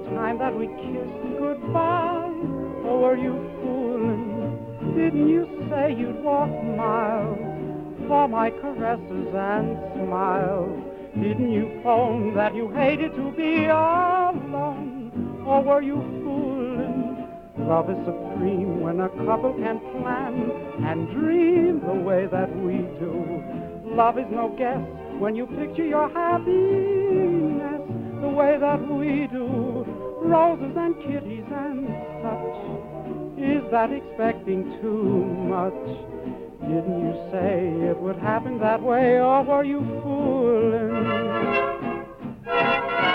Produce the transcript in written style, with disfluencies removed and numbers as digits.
time that we kissed goodbye? Or were you fooling? Didn't you say you'd walk miles for my caresses and smiles? Didn't you phone that you hated to be alone? Or were you fooling? Love is supreme when a couple can plan and dream the way that we do. Love is no guess when you picture your happiness the way that we do. Roses and kitties and such, is that expecting too much? Didn't you say it would happen that way, or were you fooling?